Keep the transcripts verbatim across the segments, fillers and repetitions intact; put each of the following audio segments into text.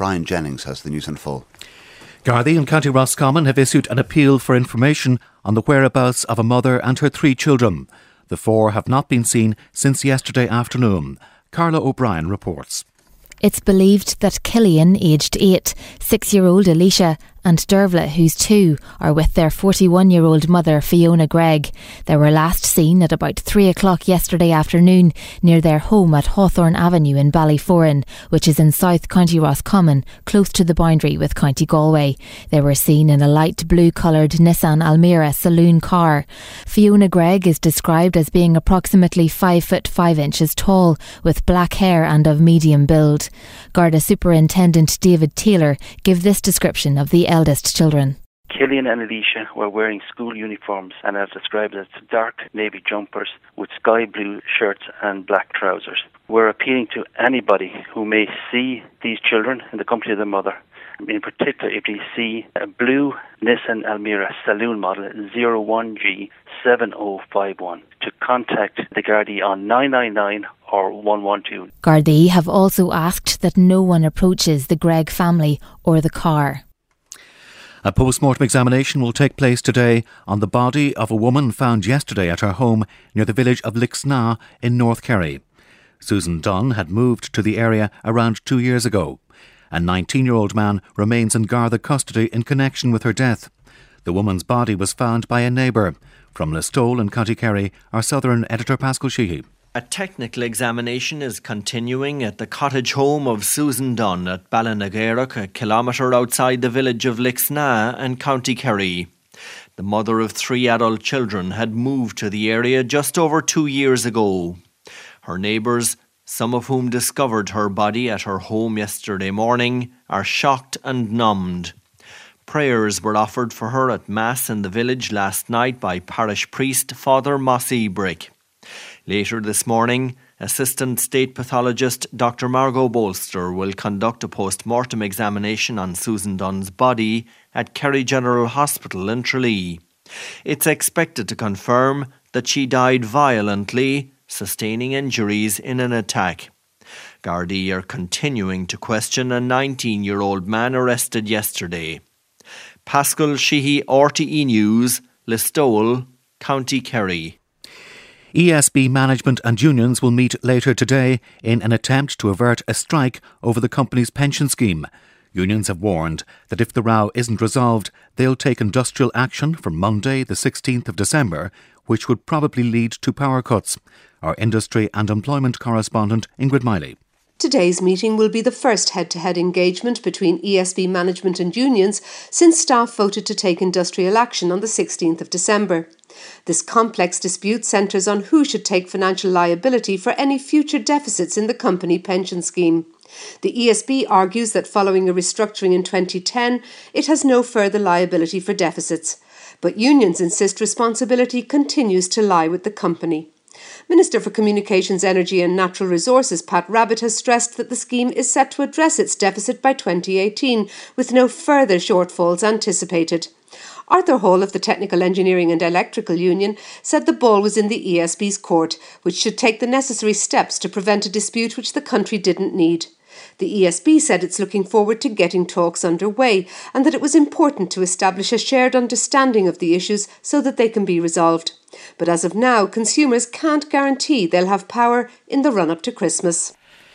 Brian Jennings has the news in full. Gardaí and County Roscommon have issued an appeal for information on the whereabouts of a mother and her three children. The four have not been seen since yesterday afternoon. Carla O'Brien reports. It's believed that Killian, aged eight, six-year-old Alicia and Dervla, who's two, are with their forty-one-year-old mother, Fiona Gregg. They were last seen at about three o'clock yesterday afternoon near their home at Hawthorne Avenue in Ballyforan, which is in South County Roscommon, close to the boundary with County Galway. They were seen in a light blue-coloured Nissan Almera saloon car. Fiona Gregg is described as being approximately five foot five inches tall, with black hair and of medium build. Garda Superintendent David Taylor gave this description of the eldest children. Killian and Alicia were wearing school uniforms and as described as dark navy jumpers with sky blue shirts and black trousers. We're appealing to anybody who may see these children in the company of their mother. In particular, if you see a blue Nissan Almera saloon model zero one G seven oh five one, to contact the Gardaí on nine nine nine or one one two. Gardaí have also asked that no one approaches the Gregg family or the car. A post-mortem examination will take place today on the body of a woman found yesterday at her home near the village of Lixnaw in North Kerry. Susan Dunn had moved to the area around two years ago. A nineteen-year-old man remains in Garda custody in connection with her death. The woman's body was found by a neighbour. From Listowel in County Kerry, our Southern editor Pascal Sheehy. A technical examination is continuing at the cottage home of Susan Dunn at Ballinagarach, a kilometre outside the village of Lixnaw and County Kerry. The mother of three adult children had moved to the area just over two years ago. Her neighbours, some of whom discovered her body at her home yesterday morning, are shocked and numbed. Prayers were offered for her at Mass in the village last night by parish priest Father Mossy Brick. Later this morning, Assistant State Pathologist Doctor Margot Bolster will conduct a post-mortem examination on Susan Dunn's body at Kerry General Hospital in Tralee. It's expected to confirm that she died violently, sustaining injuries in an attack. Gardaí are continuing to question a nineteen-year-old man arrested yesterday. Pascal Sheehy, R T E News, Listowel, County Kerry. E S B management and unions will meet later today in an attempt to avert a strike over the company's pension scheme. Unions have warned that if the row isn't resolved, they'll take industrial action from Monday, the sixteenth of December, which would probably lead to power cuts. Our industry and employment correspondent Ingrid Miley. Today's meeting will be the first head-to-head engagement between E S B management and unions since staff voted to take industrial action on the sixteenth of December. This complex dispute centres on who should take financial liability for any future deficits in the company pension scheme. The E S B argues that following a restructuring in twenty ten, it has no further liability for deficits. But unions insist responsibility continues to lie with the company. Minister for Communications, Energy and Natural Resources Pat Rabbitte has stressed that the scheme is set to address its deficit by twenty eighteen, with no further shortfalls anticipated. Arthur Hall of the Technical Engineering and Electrical Union said the ball was in the E S B's court, which should take the necessary steps to prevent a dispute which the country didn't need. The E S B said it's looking forward to getting talks underway and that it was important to establish a shared understanding of the issues so that they can be resolved. But as of now, consumers can't guarantee they'll have power in the run-up to Christmas.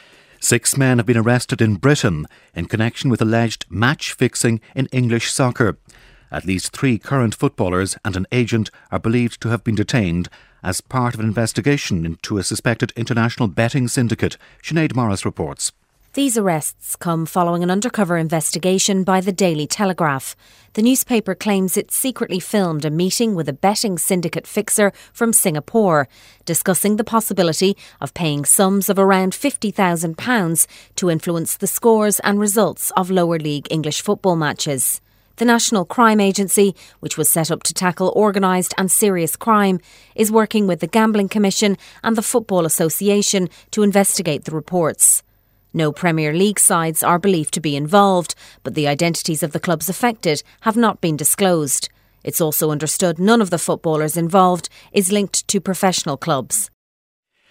Six men have been arrested in Britain in connection with alleged match-fixing in English soccer. At least three current footballers and an agent are believed to have been detained as part of an investigation into a suspected international betting syndicate. Sinead Morris reports. These arrests come following an undercover investigation by the Daily Telegraph. The newspaper claims it secretly filmed a meeting with a betting syndicate fixer from Singapore, discussing the possibility of paying sums of around fifty thousand pounds to influence the scores and results of lower league English football matches. The National Crime Agency, which was set up to tackle organised and serious crime, is working with the Gambling Commission and the Football Association to investigate the reports. No Premier League sides are believed to be involved, but the identities of the clubs affected have not been disclosed. It's also understood none of the footballers involved is linked to professional clubs.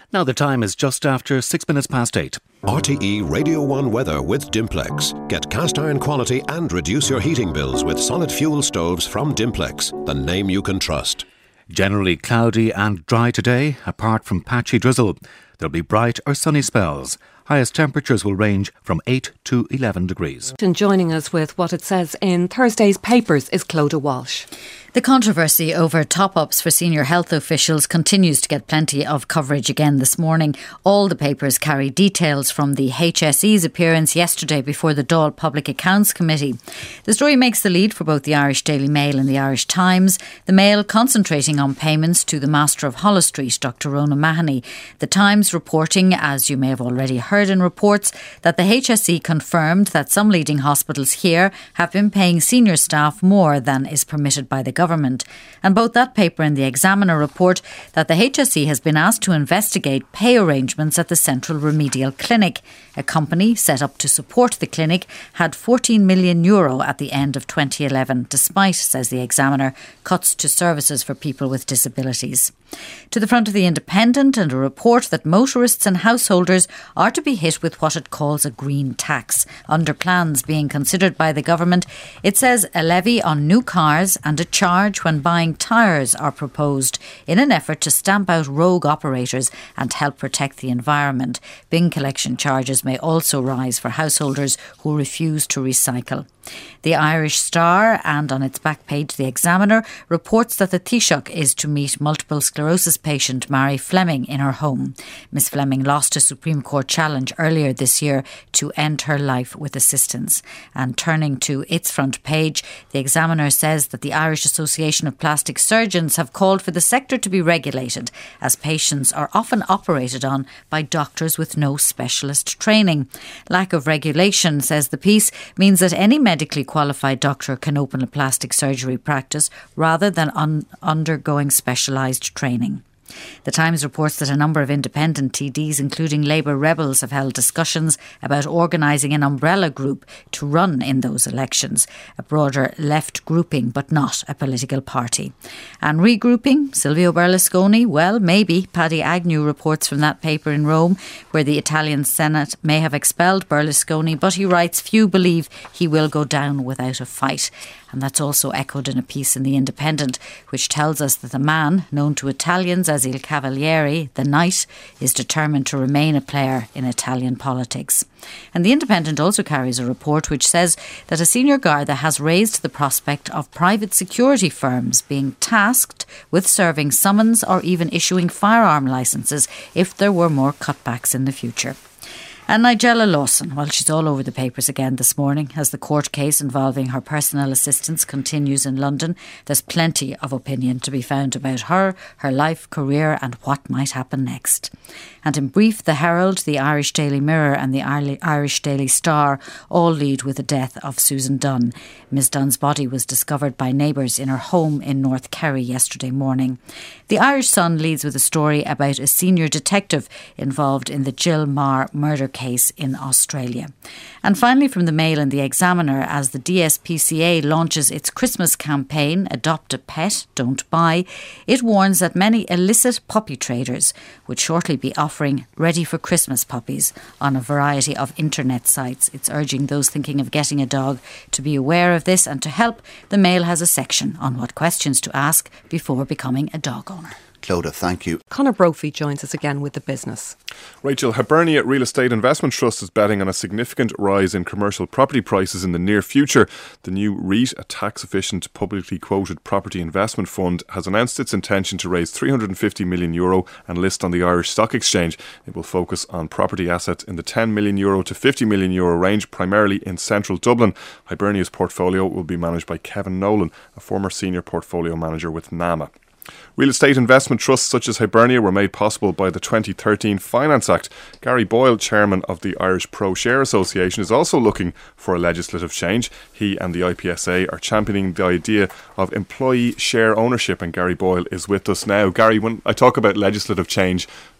Now the time is just after six minutes past eight. R T E Radio one weather with Dimplex. Get cast iron quality and reduce your heating bills with solid fuel stoves from Dimplex, the name you can trust. Generally cloudy and dry today, apart from patchy drizzle. There'll be bright or sunny spells. Highest temperatures will range from eight to eleven degrees. And joining us with what it says in Thursday's papers is Clodagh Walsh. The controversy over top-ups for senior health officials continues to get plenty of coverage again this morning. All the papers carry details from the H S E's appearance yesterday before the Dáil Public Accounts Committee. The story makes the lead for both the Irish Daily Mail and the Irish Times. The Mail concentrating on payments to the Master of Holles Street, Doctor Rona Mahoney. The Times reporting, as you may have already heard in reports, that the H S E confirmed that some leading hospitals here have been paying senior staff more than is permitted by the government. And both that paper and the Examiner report that the H S E has been asked to investigate pay arrangements at the Central Remedial Clinic. A company set up to support the clinic had fourteen million euro at the end of twenty eleven, despite, says the Examiner, cuts to services for people with disabilities. To the front of the Independent, and a report that motorists and householders are to be hit with what it calls a green tax. Under plans being considered by the government, it says a levy on new cars and a charge when buying tyres are proposed in an effort to stamp out rogue operators and help protect the environment. Bin collection charges may also rise for householders who refuse to recycle. The Irish Star, and on its back page the Examiner, reports that the Taoiseach is to meet multiple sclerosis patient Mary Fleming in her home. Miss Fleming lost a Supreme Court challenge earlier this year to end her life with assistance. And turning to its front page, the Examiner says that the Irish Association of Plastic Surgeons have called for the sector to be regulated, as patients are often operated on by doctors with no specialist training. Lack of regulation, says the piece, means that any medical medically qualified doctor can open a plastic surgery practice rather than un- undergoing specialised training. The Times reports that a number of independent T Ds, including Labour rebels, have held discussions about organising an umbrella group to run in those elections, a broader left grouping but not a political party. And regrouping, Silvio Berlusconi, well, maybe. Paddy Agnew reports from that paper in Rome, where the Italian Senate may have expelled Berlusconi, but he writes few believe he will go down without a fight. And that's also echoed in a piece in The Independent, which tells us that the man, known to Italians as Il Cavaliere, the Knight, is determined to remain a player in Italian politics. And The Independent also carries a report which says that a senior Garda has raised the prospect of private security firms being tasked with serving summons or even issuing firearm licences if there were more cutbacks in the future. And Nigella Lawson, well, she's all over the papers again this morning as the court case involving her personal assistants continues in London. There's plenty of opinion to be found about her, her life, career and what might happen next. And in brief, the Herald, the Irish Daily Mirror and the Irish Daily Star all lead with the death of Susan Dunn. Miss Dunn's body was discovered by neighbours in her home in North Kerry yesterday morning. The Irish Sun leads with a story about a senior detective involved in the Jill Marr murder case in Australia. And finally from the Mail and the Examiner, as the D S P C A launches its Christmas campaign, Adopt a Pet, Don't Buy, it warns that many illicit puppy traders would shortly be offering ready for Christmas puppies on a variety of internet sites. It's urging those thinking of getting a dog to be aware of this, and to help, the Mail has a section on what questions to ask before becoming a dog owner. Clodagh, thank you. Conor Brophy joins us again with the business. Rachel, Hibernia Real Estate Investment Trust is betting on a significant rise in commercial property prices in the near future. The new REIT, a tax-efficient, publicly quoted property investment fund, has announced its intention to raise three hundred fifty million euro and list on the Irish Stock Exchange. It will focus on property assets in the ten million euro to fifty million euro range, primarily in central Dublin. Hibernia's portfolio will be managed by Kevin Nolan, a former senior portfolio manager with NAMA. Real estate investment trusts such as Hibernia were made possible by the twenty thirteen Finance Act. Gary Boyle, chairman of the Irish Pro Share Association, is also looking for a legislative change. He and the I P S A are championing the idea of employee share ownership, and Gary Boyle is with us now. Gary, when I talk about legislative change,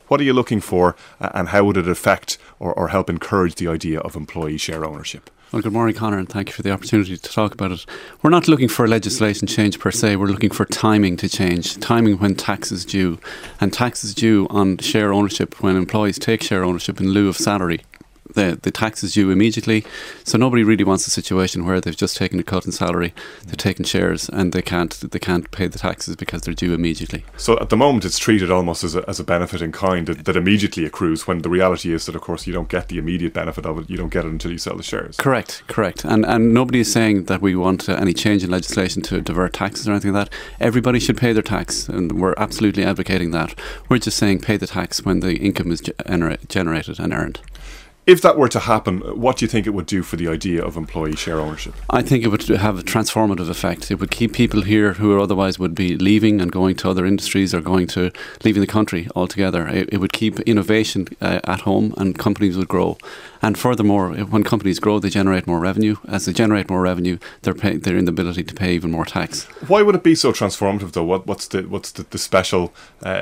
What are you looking for, uh, and how would it affect or, or help encourage the idea of employee share ownership? Well, good morning, Conor, and thank you for the opportunity to talk about it. We're not looking for legislation change per se, we're looking for timing to change, timing when tax is due, and tax is due on share ownership when employees take share ownership in lieu of salary. The, the tax is due immediately, so nobody really wants a situation where they've just taken a cut in salary, they've taken shares, and they can't they can't pay the taxes because they're due immediately. So at the moment it's treated almost as a, as a benefit in kind that, that immediately accrues, when the reality is that of course you don't get the immediate benefit of it, you don't get it until you sell the shares. Correct, correct. And and nobody is saying that we want uh, any change in legislation to divert taxes or anything like that. Everybody should pay their tax, and we're absolutely advocating that. We're just saying pay the tax when the income is gener- generated and earned. If that were to happen, what do you think it would do for the idea of employee share ownership? I think it would have a transformative effect. It would keep people here who otherwise would be leaving and going to other industries or going to leaving the country altogether. It, it would keep innovation uh, at home, and companies would grow. And furthermore, when companies grow, they generate more revenue. As they generate more revenue, they're pay, they're in the ability to pay even more tax. Why would it be so transformative, though? What, what's the what's the, the special? Uh,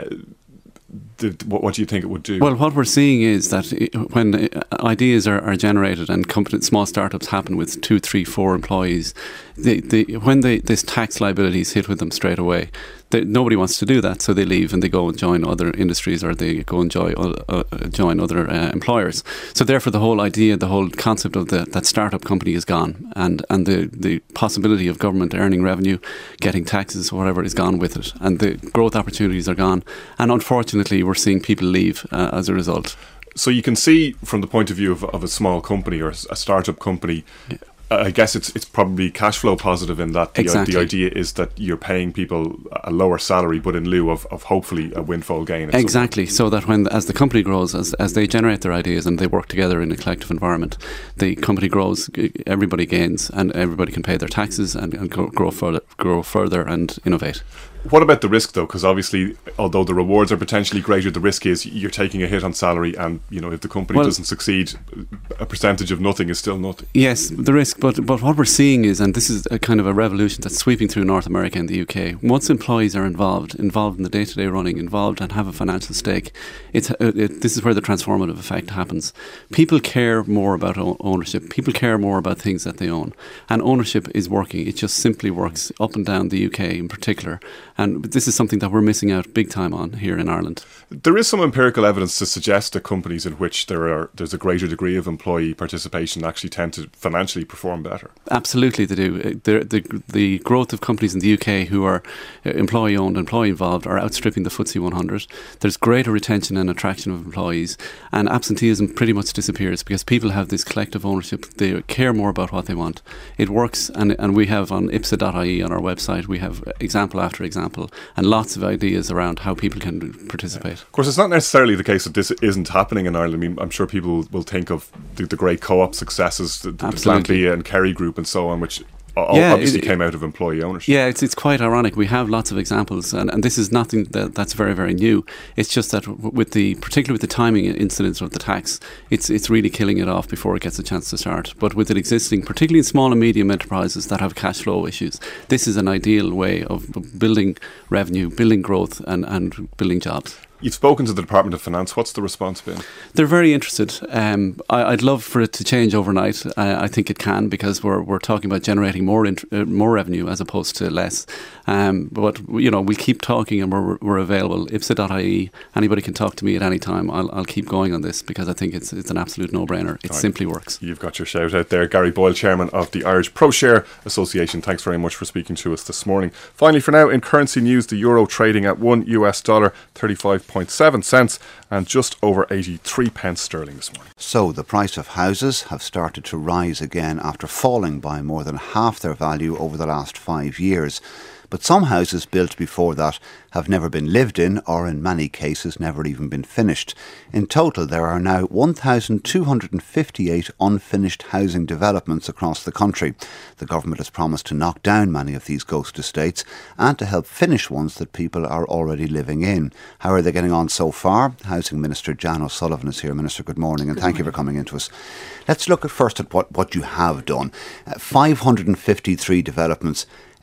The, what, what do you think it would do? Well, what we're seeing is that when ideas are, are generated and company, small startups happen with two, three, four employees, they, they, when they, this tax liability is hit with them straight away, they, nobody wants to do that, so they leave and they go and join other industries, or they go and join, uh, join other uh, employers. So therefore the whole idea, the whole concept of the, that startup company is gone, and, and the, the possibility of government earning revenue, getting taxes, whatever, is gone with it, and the growth opportunities are gone, and unfortunately we're seeing people leave uh, as a result. So you can see from the point of view of, of a small company or a startup company, yeah. I guess it's it's probably cash flow positive in that the, exactly. the idea is that you're paying people a lower salary, but in lieu of, of hopefully a windfall gain. Exactly, so that when as the company grows, as as they generate their ideas and they work together in a collective environment, the company grows, everybody gains, and everybody can pay their taxes and, and grow, grow further, grow further and innovate. What about the risk, though? Because obviously, although the rewards are potentially greater, the risk is you're taking a hit on salary, and you know if the company well, doesn't succeed, a percentage of nothing is still nothing. Yes, the risk. But but what we're seeing is, and this is a kind of a revolution that's sweeping through North America and the U K. Once employees are involved, involved in the day-to-day running, involved and have a financial stake, it's uh, it, this is where the transformative effect happens. People care more about o- ownership. People care more about things that they own, and ownership is working. It just simply works up and down the U K in particular. And this is something that we're missing out big time on here in Ireland. There is some empirical evidence to suggest that companies in which there are there's a greater degree of employee participation actually tend to financially perform better. Absolutely, they do. The, the, the growth of companies in the U K who are employee-owned, employee-involved are outstripping the F T S E one hundred. There's greater retention and attraction of employees, and absenteeism pretty much disappears because people have this collective ownership. They care more about what they want. It works, and, and we have on I P S A dot I E on our website, we have example after example, and lots of ideas around how people can participate. Of course, it's not necessarily the case that this isn't happening in Ireland. I mean, I'm sure people will think of the, the great co-op successes, the, the Glanbia and Kerry Group and so on, which yeah, obviously it, came out of employee ownership. Yeah, it's it's quite ironic. We have lots of examples, and, and this is nothing that, that's very, very new. It's just that with the, particularly with the timing incidence of the tax, it's it's really killing it off before it gets a chance to start. But with it existing, particularly in small and medium enterprises that have cash flow issues, this is an ideal way of building revenue, building growth, and, and building jobs. You've spoken to the Department of Finance. What's the response been? They're very interested. Um, I, I'd love for it to change overnight. I, I think it can, because we're we're talking about generating more int- uh, more revenue as opposed to less. Um, but you know, we'll keep talking, and we're we're available. I P S A dot I E. Anybody can talk to me at any time. I'll I'll keep going on this because I think it's it's an absolute no-brainer. It right. simply works. You've got your shout out there, Gary Boyle, Chairman of the Irish ProShare Association. Thanks very much for speaking to us this morning. Finally, for now, in currency news, the euro trading at one U S dollar thirty-five point seven cents and just over eighty-three pence sterling this morning. So the price of houses have started to rise again after falling by more than half their value over the last five years. But some houses built before that have never been lived in, or in many cases never even been finished. In total, there are now one thousand two hundred fifty-eight unfinished housing developments across the country. The government has promised to knock down many of these ghost estates and to help finish ones that people are already living in. How are they getting on so far? Housing Minister Jan O'Sullivan is here. Minister, good morning, and good thank morning. you for coming into us. Let's look at first at what, what you have done. Uh, five hundred fifty-three developments.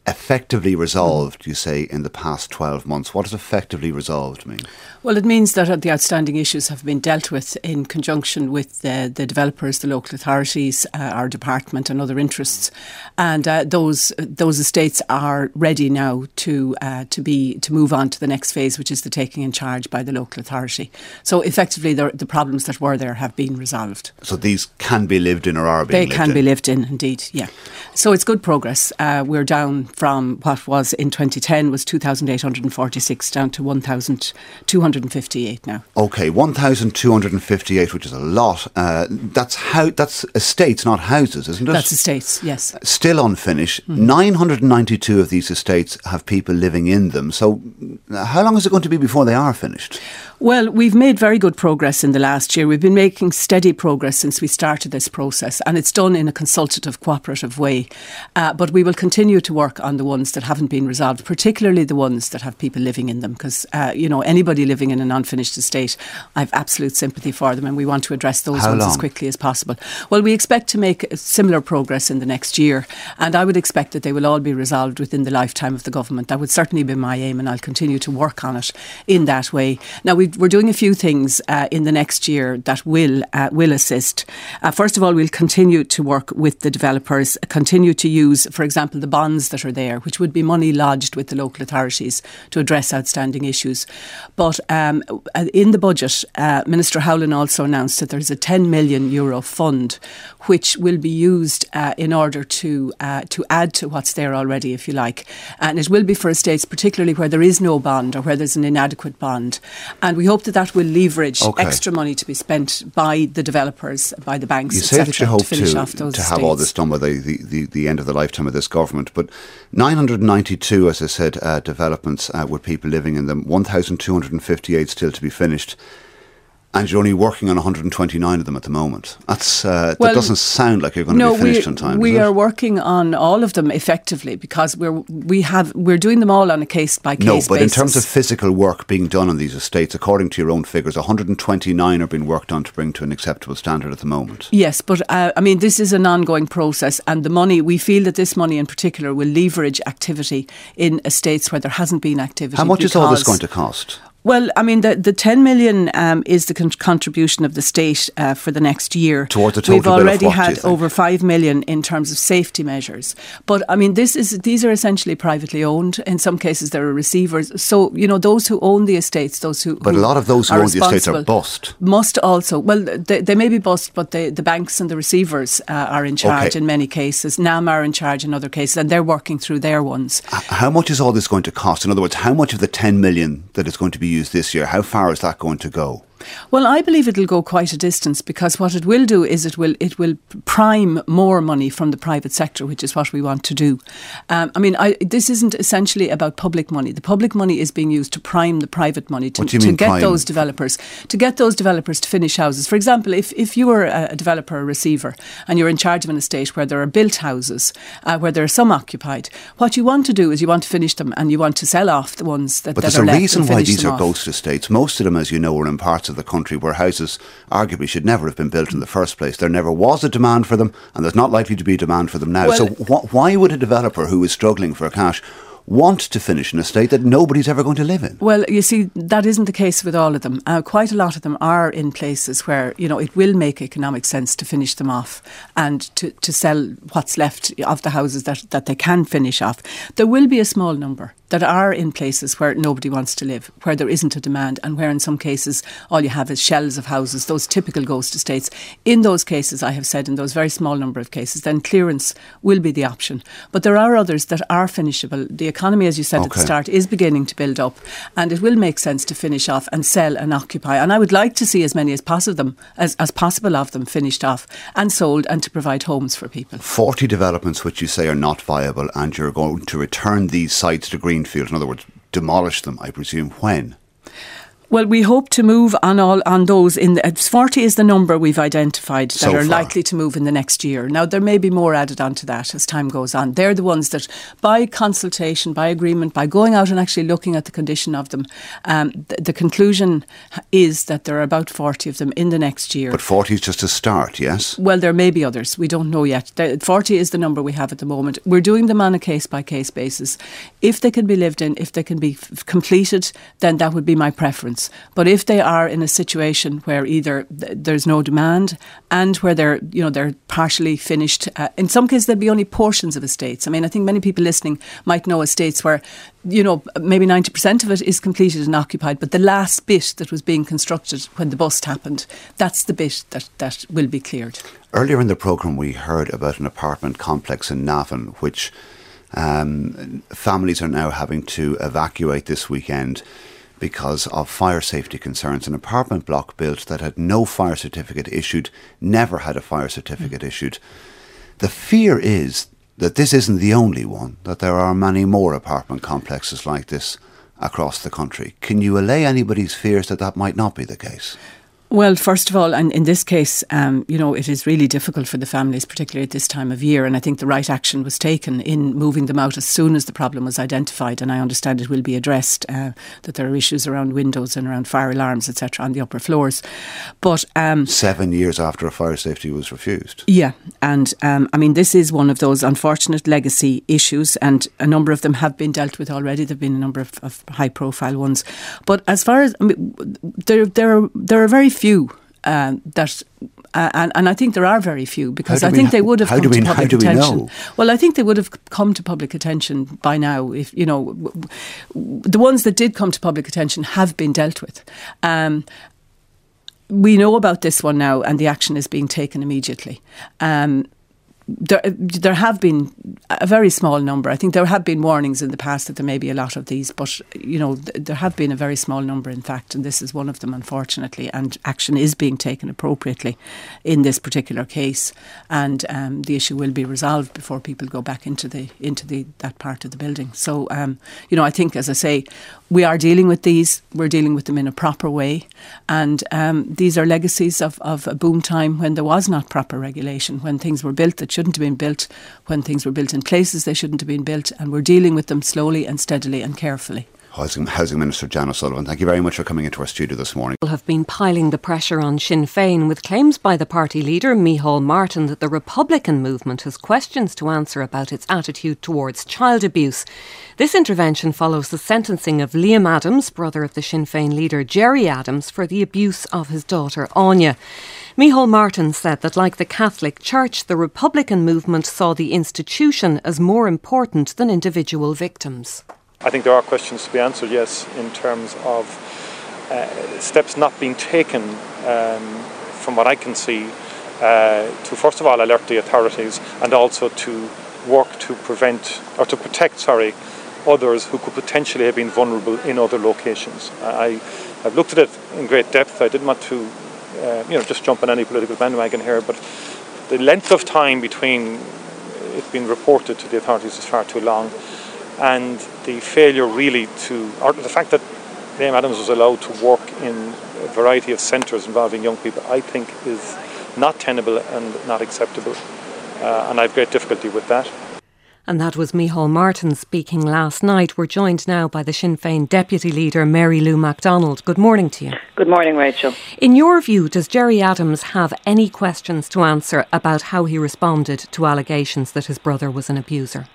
effectively resolved, you say, in the past twelve months. What does effectively resolved mean? Well, it means that the outstanding issues have been dealt with in conjunction with the, the developers, the local authorities, uh, our department and other interests. And uh, those those estates are ready now to uh, to be to move on to the next phase, which is the taking in charge by the local authority. So effectively, the, the problems that were there have been resolved. So these can be lived in or are being they lived in? They can be lived in, indeed, yeah. So it's good progress. Uh, we're down from what was in twenty ten was two thousand eight hundred forty-six down to one thousand two hundred fifty-eight now. OK, one thousand two hundred fifty-eight, which is a lot. Uh, that's how that's estates, not houses, isn't it? That's estates, yes. Still unfinished. Mm. nine hundred ninety-two of these estates have people living in them. So how long is it going to be before they are finished? Well, we've made very good progress in the last year. We've been making steady progress since we started this process, and it's done in a consultative, cooperative way. Uh, but we will continue to work on the ones that haven't been resolved, particularly the ones that have people living in them, because, uh, you know, anybody living in an unfinished estate, I have absolute sympathy for them, and we want to address those How ones long? as quickly as possible. Well, we expect to make similar progress in the next year, and I would expect that they will all be resolved within the lifetime of the government. That would certainly be my aim, and I'll continue to work on it in that way. Now, we We're doing a few things uh, in the next year that will uh, will assist. Uh, first of all, we'll continue to work with the developers, continue to use, for example, the bonds that are there, which would be money lodged with the local authorities to address outstanding issues. But um, in the budget, uh, Minister Howlin also announced that there's a ten million euro fund which will be used uh, in order to uh, to add to what's there already, if you like. And it will be for estates, particularly where there is no bond or where there's an inadequate bond. And we hope that that will leverage okay. extra money to be spent by the developers, by the banks, you say et that you cetera, hope to finish to, off those to estates. have all this done by the, the, the, the end of the lifetime of this government. But nine hundred ninety-two, as I said, uh, developments uh, with people living in them, one thousand two hundred fifty-eight still to be finished. And you're only working on one hundred twenty-nine of them at the moment. That's uh, well, that doesn't sound like you're going no, to be finished we, in time. We is are it? working on all of them effectively because we're we have we're doing them all on a case by case No, basis. but in terms of physical work being done on these estates, according to your own figures, one hundred twenty-nine are being worked on to bring to an acceptable standard at the moment. Yes, but uh, I mean this is an ongoing process, and the money we feel that this money in particular will leverage activity in estates where there hasn't been activity. How much is all this going to cost? Well, I mean, the, the ten million um, is the con- contribution of the state uh, for the next year. Towards the total We've bill already of what, had over five million in terms of safety measures. But I mean, this is these are essentially privately owned. In some cases, there are receivers. So you know, those who own the estates, those who but who a lot of those who own the estates are bust. Must also well, they, they may be bust, but they, the banks and the receivers uh, are in charge okay. in many cases. NAM are in charge in other cases, and they're working through their ones. How much is all this going to cost? In other words, how much of the ten million that is going to be used this year? How far is that going to go? Well, I believe it'll go quite a distance because what it will do is it will it will prime more money from the private sector, which is what we want to do. Um, I mean, I, this isn't essentially about public money. The public money is being used to prime the private money to, to get prime? those developers to get those developers to finish houses. For example, if if you were a, a developer, a receiver, and you're in charge of an estate where there are built houses, uh, where there are some occupied, what you want to do is you want to finish them and you want to sell off the ones that, but that are left. left. But there's a reason why these are off. ghost estates. Most of them, as you know, are in parts of the country where houses arguably should never have been built in the first place. There never was a demand for them, and there's not likely to be a demand for them now. Well, so wh- why would a developer who is struggling for cash want to finish an estate that nobody's ever going to live in? Well, you see, that isn't the case with all of them. Uh, quite a lot of them are in places where, you know, it will make economic sense to finish them off and to, to sell what's left of the houses that, that they can finish off. There will be a small number that are in places where nobody wants to live, where there isn't a demand, and where in some cases all you have is shells of houses, those typical ghost estates. In those cases, I have said, in those very small number of cases, then clearance will be the option. But there are others that are finishable. The economy, as you said okay. at the start, is beginning to build up, and it will make sense to finish off and sell and occupy. And I would like to see as many as possible, them, as, as possible of them finished off and sold, and to provide homes for people. forty developments which you say are not viable, and you're going to return these sites to greenfield. In other words, demolish them, I presume. When? Well, we hope to move on all on those. In the, forty is the number we've identified that so are far. likely to move in the next year. Now, there may be more added onto that as time goes on. They're the ones that, by consultation, by agreement, by going out and actually looking at the condition of them, um, the, the conclusion is that there are about forty of them in the next year. But forty is just a start, yes? Well, there may be others. We don't know yet. The, forty is the number we have at the moment. We're doing them on a case-by-case basis. If they can be lived in, if they can be f- completed, then that would be my preference. But if they are in a situation where either th- there's no demand and where they're, you know, they're partially finished, uh, in some cases there'll be only portions of estates. I mean, I think many people listening might know estates where, you know, maybe ninety percent of it is completed and occupied, but the last bit that was being constructed when the bust happened, that's the bit that, that will be cleared. Earlier in the programme we heard about an apartment complex in Navan which um, families are now having to evacuate this weekend because of fire safety concerns. An apartment block built that had no fire certificate issued, never had a fire certificate mm. issued. The fear is that this isn't the only one, that there are many more apartment complexes like this across the country. Can you allay anybody's fears that that might not be the case? Well, first of all, and in this case, um, you know, it is really difficult for the families, particularly at this time of year. And I think the right action was taken in moving them out as soon as the problem was identified. And I understand it will be addressed, uh, that there are issues around windows and around fire alarms, et cetera, on the upper floors. But um, seven years after a fire safety was refused. Yeah. And um, I mean, this is one of those unfortunate legacy issues, and a number of them have been dealt with already. There have been a number of, of high profile ones. But as far as I mean, there, there are there are very few few uh, that uh, and, and I think there are very few, because I think they would have come to public attention. Well, I think they would have come to public attention by now. If you know, w- w- the ones that did come to public attention have been dealt with. Um, we know about this one now, and the action is being taken immediately. Um, There, there have been a very small number. I think there have been warnings in the past that there may be a lot of these, but you know, th- there have been a very small number, in fact, and this is one of them, unfortunately. And action is being taken appropriately in this particular case, and um, the issue will be resolved before people go back into the into the that part of the building. So, um, you know, I think, as I say, we are dealing with these. We're dealing with them in a proper way, and um, these are legacies of, of a boom time when there was not proper regulation, when things were built that shouldn't have been built, when things were built in places they shouldn't have been built, and we're dealing with them slowly and steadily and carefully. Housing, Housing Minister Jan O'Sullivan, thank you very much for coming into our studio this morning. Have been piling the pressure on Sinn Féin, with claims by the party leader Micheál Martin that the Republican movement has questions to answer about its attitude towards child abuse. This intervention follows the sentencing of Liam Adams, brother of the Sinn Féin leader Gerry Adams, for the abuse of his daughter Anya. Micheál Martin said that, like the Catholic Church, the Republican movement saw the institution as more important than individual victims. I think there are questions to be answered, yes, in terms of uh, steps not being taken, um, from what I can see, uh, to first of all alert the authorities, and also to work to prevent, or to protect, sorry, others who could potentially have been vulnerable in other locations. I, I've looked at it in great depth. I didn't want to, uh, you know, just jump on any political bandwagon here, but the length of time between it being reported to the authorities is far too long. And the failure really to, or the fact that Liam Adams was allowed to work in a variety of centres involving young people, I think is not tenable and not acceptable. Uh, and I have great difficulty with that. And that was Micheál Martin speaking last night. We're joined now by the Sinn Féin Deputy Leader, Mary Lou MacDonald. Good morning to you. Good morning, Rachel. In your view, does Gerry Adams have any questions to answer about how he responded to allegations that his brother was an abuser?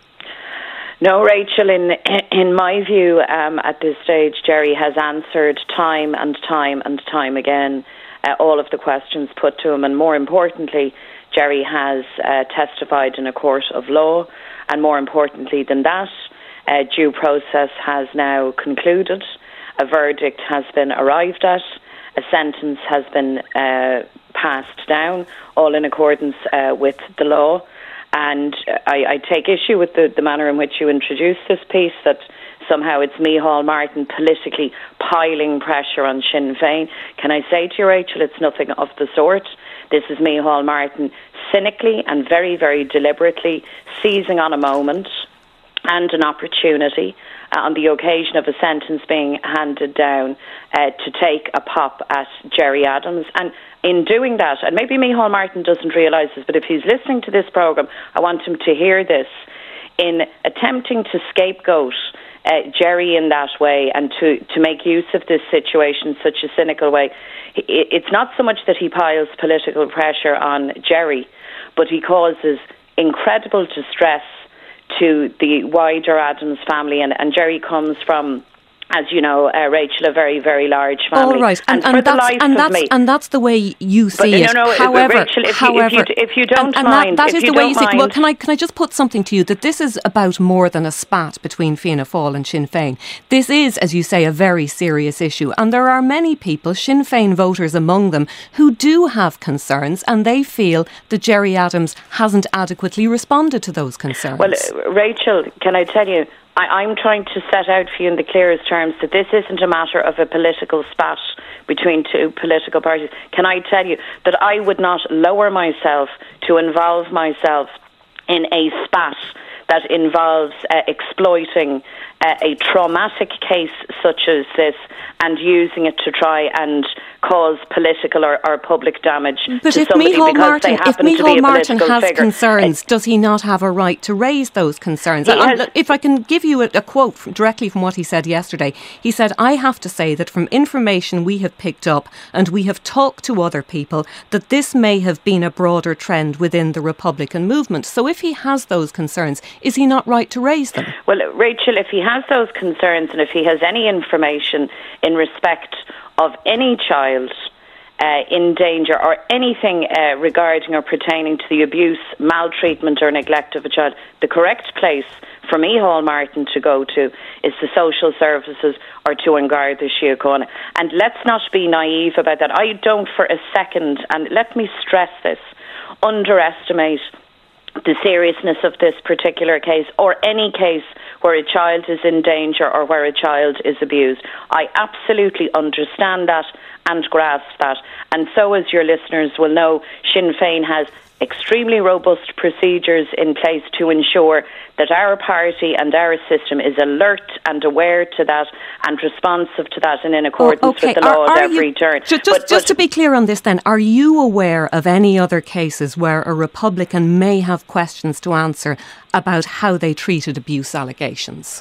No, Rachel, in in my view, um, at this stage, Gerry has answered time and time and time again uh, all of the questions put to him. And more importantly, Gerry has uh, testified in a court of law. And more importantly than that, uh, due process has now concluded. A verdict has been arrived at. A sentence has been uh, passed down, all in accordance uh, with the law. And I, I take issue with the, the manner in which you introduced this piece, that somehow it's Micheál Martin politically piling pressure on Sinn Féin. Can I say to you, Rachel, it's nothing of the sort. This is Micheál Martin cynically and very, very deliberately seizing on a moment and an opportunity uh, on the occasion of a sentence being handed down uh, to take a pop at Gerry Adams. And in doing that, and maybe Micheál Martin doesn't realise this, but if he's listening to this programme, I want him to hear this. In attempting to scapegoat uh, Gerry in that way and to, to make use of this situation in such a cynical way, it, it's not so much that he piles political pressure on Gerry, but he causes incredible distress to the wider Adams family, and, and Gerry comes from, as you know, uh, Rachel, a very, very large family. All right, and, and, and, for the that's, life and, of that's, me, and that's the way you see but, it. No, no, however, Rachel, if, however, you, if, you, if you don't and, mind, and that, that if is you the way don't you see it. mind, Well, can I can I just put something to you that this is about more than a spat between Fianna Fáil and Sinn Féin. This is, as you say, a very serious issue, and there are many people, Sinn Féin voters among them, who do have concerns, and they feel that Gerry Adams hasn't adequately responded to those concerns. Well, uh, Rachel, can I tell you? I, I'm trying to set out for you in the clearest terms that this isn't a matter of a political spat between two political parties. Can I tell you that I would not lower myself to involve myself in a spat that involves uh, exploiting uh, a traumatic case such as this and using it to try and cause political or, or public damage but to if somebody Micheál because Martin, they if happen to be Micheál a Martin political has figure. concerns, does he not have a right to raise those concerns? Has, if I can give you a, a quote from, directly from what he said yesterday, he said, "I have to say that from information we have picked up and we have talked to other people, that this may have been a broader trend within the Republican movement." So if he has those concerns, is he not right to raise them? Well, Rachel, if he has those concerns and if he has any information in respect of any child uh, in danger or anything uh, regarding or pertaining to the abuse, maltreatment or neglect of a child, the correct place for Micheál Martin to go to is the social services or to An Garda Síochána. And let's not be naive about that. I don't for a second, and let me stress this, underestimate the seriousness of this particular case or any case where a child is in danger or where a child is abused. I absolutely understand that and grasp that. And so, as your listeners will know, Sinn Féin has extremely robust procedures in place to ensure that our party and our system is alert and aware to that and responsive to that and in accordance oh, okay. with the are, law are at every you, turn. Just, but, just but, to be clear on this then, are you aware of any other cases where a Republican may have questions to answer about how they treated abuse allegations?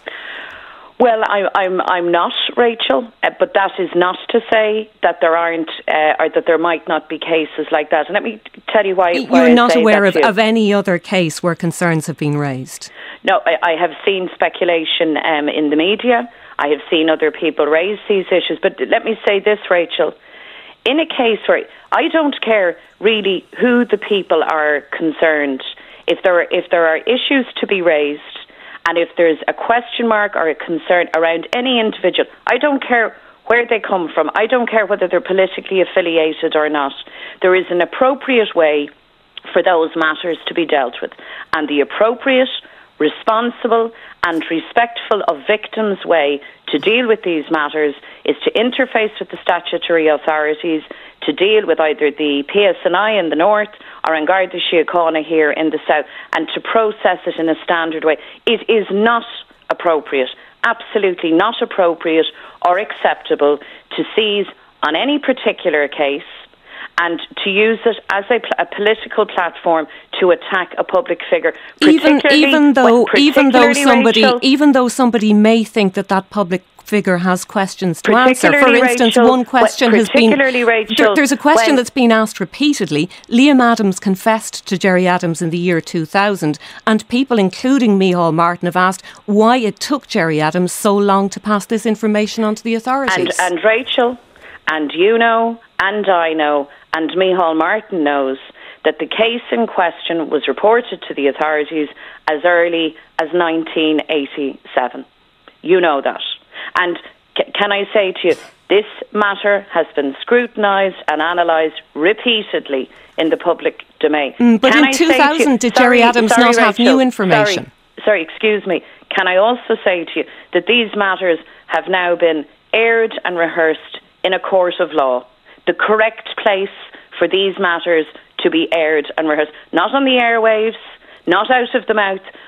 Well, I, I'm I'm not, Rachel, uh, but that is not to say that there aren't uh, or that there might not be cases like that. And let me tell you why. why You're I not say aware of, that of any other case where concerns have been raised? No, I, I have seen speculation um, in the media. I have seen other people raise these issues. But let me say this, Rachel. In a case where I don't care really who the people are concerned, if there are, if there are issues to be raised, and if there's a question mark or a concern around any individual, I don't care where they come from. I don't care whether they're politically affiliated or not. There is an appropriate way for those matters to be dealt with. And the appropriate, responsible and respectful of victims' way to deal with these matters is to interface with the statutory authorities, to deal with either the P S N I in the north or An Garda Síochána here in the south, and to process it in a standard way. It is not appropriate, absolutely not appropriate or acceptable to seize on any particular case and to use it as a, a political platform to attack a public figure. Even, even though, when, even though somebody, Rachel, even though somebody may think that that public figure has questions to answer. For instance, Rachel, one question has been Rachel, there, there's a question when, that's been asked repeatedly. Liam Adams confessed to Gerry Adams in the year two thousand, and people, including Micheál Martin, have asked why it took Gerry Adams so long to pass this information on to the authorities. And, and Rachel, and you know, and I know, and Micheál Martin knows that the case in question was reported to the authorities as early as nineteen eighty-seven. You know that. And c- can I say to you, this matter has been scrutinised and analysed repeatedly in the public domain. Mm, but can in I two thousand, you, did sorry, Gerry Adams sorry, not Rachel, have new information? Sorry, sorry, excuse me. Can I also say to you that these matters have now been aired and rehearsed in a court of law? The correct place for these matters to be aired and rehearsed, not on the airwaves, not out of the mouth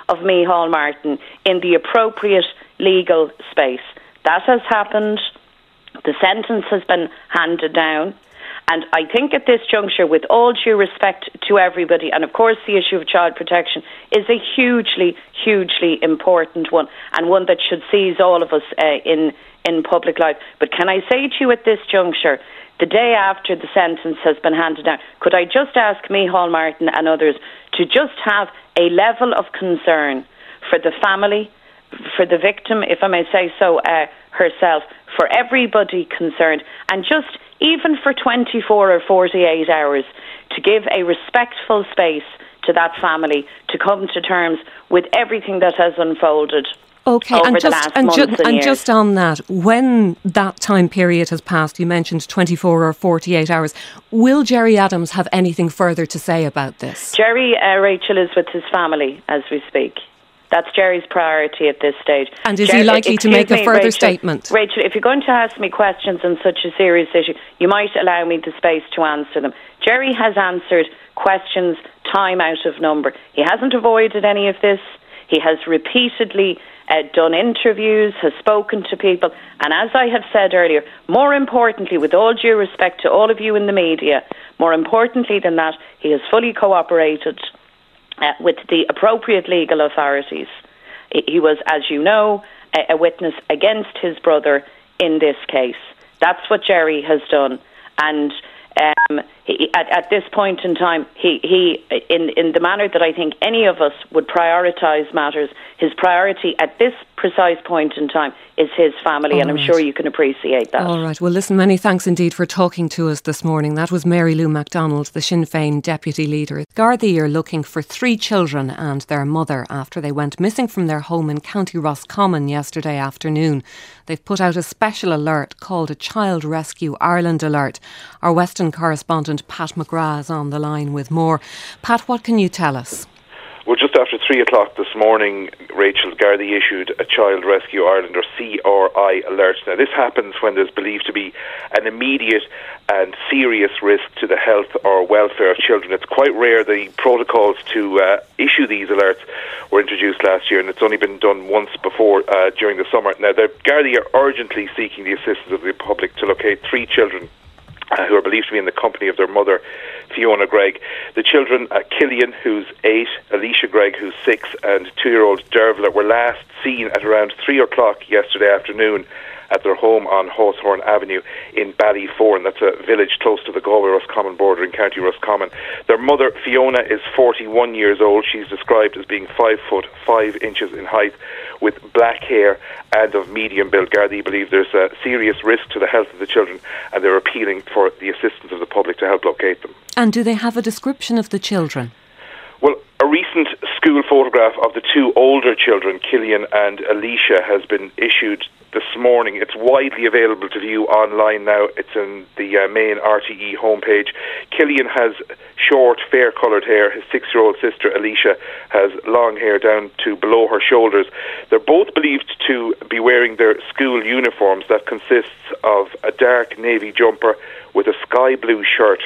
of Micheál Martin in the appropriate legal space. That has happened. The sentence has been handed down. And I think at this juncture, with all due respect to everybody, and of course the issue of child protection is a hugely, hugely important one, and one that should seize all of us uh, in, in public life. But can I say to you at this juncture, the day after the sentence has been handed down, could I just ask Micheál Martin and others to just have a level of concern for the family, for the victim, if I may say so, uh, herself, for everybody concerned, and just even for twenty-four or forty-eight hours, to give a respectful space to that family to come to terms with everything that has unfolded. Okay, over and the just last and, months ju- and, and years. just on that, when that time period has passed, you mentioned twenty-four or forty-eight hours, will Gerry Adams have anything further to say about this? Gerry, uh, Rachel, is with his family as we speak. That's Gerry's priority at this stage. And is Ger- he likely to make me, a further Rachel, statement? Rachel, if you're going to ask me questions on such a serious issue, you might allow me the space to answer them. Gerry has answered questions time out of number. He hasn't avoided any of this. He has repeatedly uh, done interviews, has spoken to people, and as I have said earlier, more importantly, with all due respect to all of you in the media, more importantly than that, he has fully cooperated Uh, with the appropriate legal authorities. He was, as you know, a, a witness against his brother in this case. That's what Gerry has done. And um, he, at, at this point in time, he, he in, in the manner that I think any of us would prioritise matters, his priority at this precise point in time is his family, All and I'm right. sure you can appreciate that. All right. Well, listen, many thanks indeed for talking to us this morning. That was Mary Lou MacDonald, the Sinn Féin deputy leader. Gardaí are looking for three children and their mother after they went missing from their home in County Roscommon yesterday afternoon. They've put out a special alert called a Child Rescue Ireland alert. Our Western correspondent Pat McGrath is on the line with more. Pat, what can you tell us? Well, just after three o'clock this morning, Rachel, Gardaí issued a Child Rescue Ireland, or C R I, alert. Now, this happens when there's believed to be an immediate and serious risk to the health or welfare of children. It's quite rare. The protocols to uh, issue these alerts were introduced last year, and it's only been done once before uh, during the summer. Now, the Gardaí are urgently seeking the assistance of the public to locate three children Uh, who are believed to be in the company of their mother, Fiona Gregg. The children, uh, Killian, who's eight, Alicia Gregg, who's six, and two-year-old Dervla, were last seen at around three o'clock yesterday afternoon at their home on Hawthorne Avenue in Ballyforan. That's a village close to the Galway-Roscommon border in County Roscommon. Their mother, Fiona, is forty-one years old. She's described as being five foot five inches in height, with black hair and of medium build. Gardaí believe there's a serious risk to the health of the children, and they're appealing for the assistance of the public to help locate them. And do they have a description of the children? Well, a recent school photograph of the two older children, Killian and Alicia, has been issued this morning. It's widely available to view online now. It's in the uh, main R T E homepage. Killian has short, fair-coloured hair. His six-year-old sister, Alicia, has long hair down to below her shoulders. They're both believed to be wearing their school uniforms that consists of a dark navy jumper with a sky blue shirt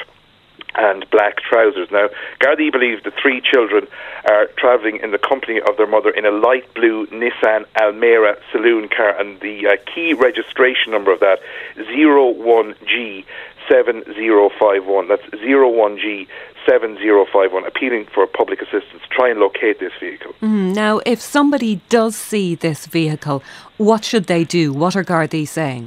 and black trousers. Now, Gardaí believe the three children are travelling in the company of their mother in a light blue Nissan Almera saloon car, and the uh, key registration number of that, zero one G seven zero five one. That's zero one G seven zero five one, appealing for public assistance. Try and locate this vehicle. Mm, now, if somebody does see this vehicle, what should they do? What are Gardaí saying?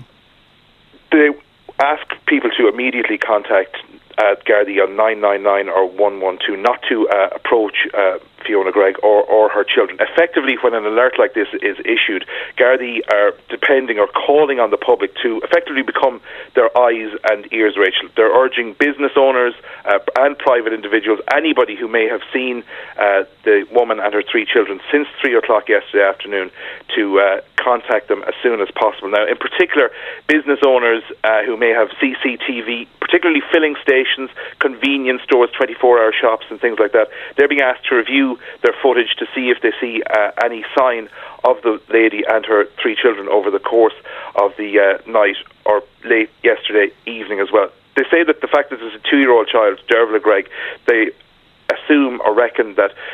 They ask people to immediately contact uh, Gardaí on nine nine nine or one one two, not to uh, approach uh, Fiona Gregg or, or her children. Effectively, when an alert like this is issued, Gardaí are depending or calling on the public to effectively become their eyes and ears, Rachel. They're urging business owners uh, and private individuals, anybody who may have seen uh, the woman and her three children since three o'clock yesterday afternoon, to uh, contact them as soon as possible. Now, in particular, business owners uh, who may have C C T V, particularly filling stations, convenience stores, twenty-four hour shops and things like that, they're being asked to review their footage to see if they see uh, any sign of the lady and her three children over the course of the uh, night or late yesterday evening as well. They say that the fact that there's a two-year-old child, Dervla Gregg, they assume or reckon that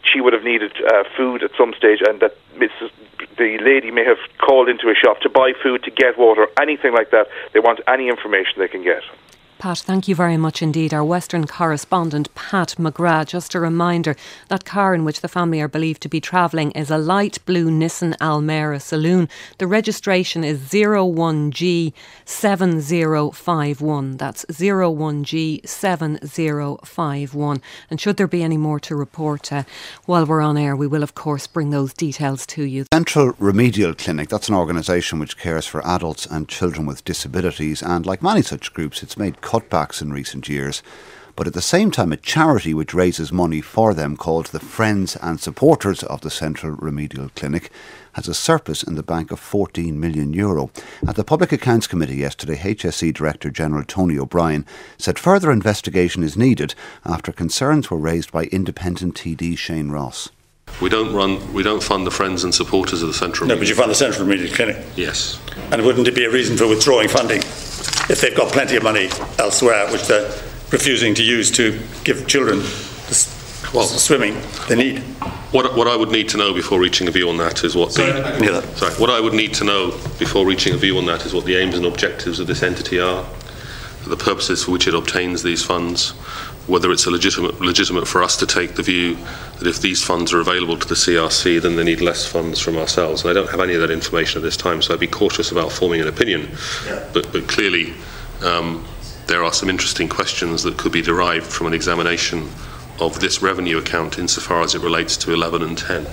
she would have needed uh, food at some stage, and that Missus the lady may have called into a shop to buy food, to get water, anything like that. They want any information they can get. Pat, thank you very much indeed. Our Western correspondent, Pat McGrath. Just a reminder, that car in which the family are believed to be travelling is a light blue Nissan Almera Saloon. The registration is zero one G seven zero five one. That's zero one G seven zero five one. And should there be any more to report uh, while we're on air, we will of course bring those details to you. Central Remedial Clinic, that's an organisation which cares for adults and children with disabilities, and like many such groups, it's made cutbacks in recent years, but at the same time a charity which raises money for them called the Friends and Supporters of the Central Remedial Clinic has a surplus in the bank of fourteen million euro. At the Public Accounts Committee yesterday, H S E Director General Tony O'Brien said further investigation is needed after concerns were raised by independent T D Shane Ross. We don't run, we don't fund the Friends and Supporters of the Central No, Remedial. but you fund the Central Remedial Clinic. Yes. And wouldn't it be a reason for withdrawing funding if they've got plenty of money elsewhere which they're refusing to use to give children the well, swimming they need? What, what I would need to know before reaching a view on that is what the yeah. sorry, what I would need to know before reaching a view on that is what the aims and objectives of this entity are, the purposes for which it obtains these funds, whether it's a legitimate legitimate for us to take the view that if these funds are available to the C R C, then they need less funds from ourselves. And I don't have any of that information at this time, so I'd be cautious about forming an opinion. Yeah. But, but clearly, um, there are some interesting questions that could be derived from an examination of this revenue account insofar as it relates to eleven and ten.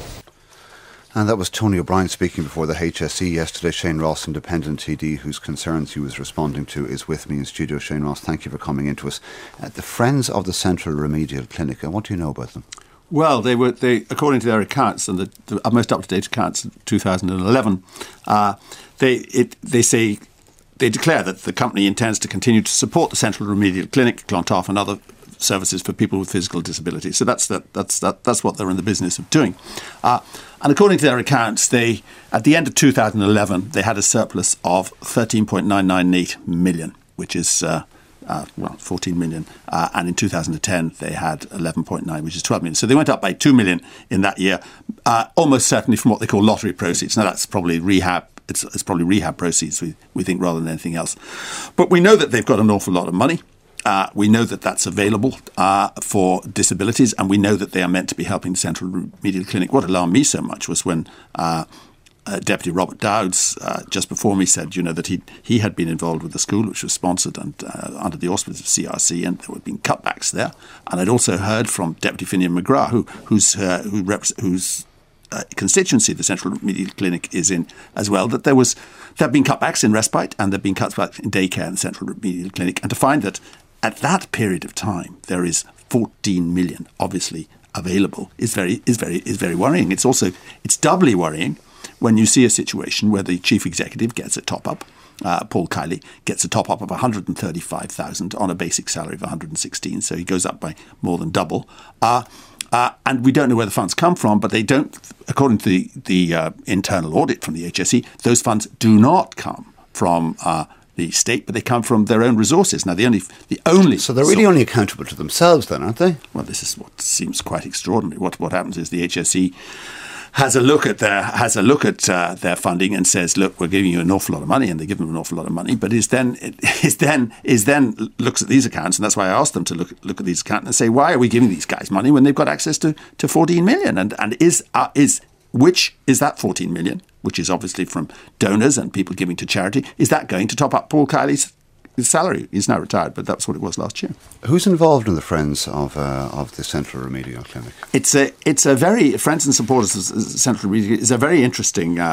And that was Tony O'Brien speaking before the H S E yesterday. Shane Ross, independent T D, whose concerns he was responding to, is with me in studio. Shane Ross, thank you for coming into us. Uh, the Friends of the Central Remedial Clinic, uh, what do you know about them? Well, they were, they, according to their accounts, and the, the most up-to-date accounts of two thousand eleven, uh, they it, they say, they declare that the company intends to continue to support the Central Remedial Clinic, Clontarf and other services for people with physical disabilities. So that's that, that's that, that's what they're in the business of doing. Uh, and according to their accounts, they at the end of two thousand eleven they had a surplus of thirteen point nine nine eight million, which is uh, uh, well fourteen million, uh, and in two thousand ten they had eleven point nine, which is twelve million. So they went up by two million in that year, uh, almost certainly from what they call lottery proceeds. Now that's probably rehab. It's, it's probably rehab proceeds, we, we think, rather than anything else. But we know that they've got an awful lot of money. Uh, we know that that's available uh, for disabilities, and we know that they are meant to be helping the Central Remedial Clinic. What alarmed me so much was when uh, uh, Deputy Robert Dowds, uh, just before me, said, you know, that he he had been involved with the school, which was sponsored and uh, under the auspices of C R C, and there had been cutbacks there. And I'd also heard from Deputy Finian McGrath, who who's uh, who reps, who's Uh, constituency the Central Remedial Clinic is in as well, that there was there have been cutbacks in respite and there have been cutbacks in daycare in the Central Remedial Clinic, and to find that at that period of time there is fourteen million obviously available is very is very is very worrying. It's also it's doubly worrying when you see a situation where the chief executive gets a top up. Uh, Paul Kiley gets a top up of one hundred thirty-five thousand on a basic salary of one hundred sixteen, so he goes up by more than double. Uh, Uh, and we don't know where the funds come from, but they don't, according to the, the uh, internal audit from the H S E, those funds do not come from uh, the state, but they come from their own resources. Now, the only, the only so they're really so, only accountable to themselves, then, aren't they? Well, this is what seems quite extraordinary. What what happens is the H S E has a look at their has a look at uh, their funding and says, "Look, we're giving you an awful lot of money," and they give them an awful lot of money. But is then is then is then looks at these accounts, and that's why I asked them to look look at these accounts and say, "Why are we giving these guys money when they've got access to, to fourteen million?" And and is uh, is which is that fourteen million, which is obviously from donors and people giving to charity? Is that going to top up Paul Kiley's his salary? He's now retired, but that's what it was last year. Who's involved in the Friends of uh, of the Central Remedial Clinic? It's a it's a very Friends and Supporters of the Central Remedial is a very interesting uh,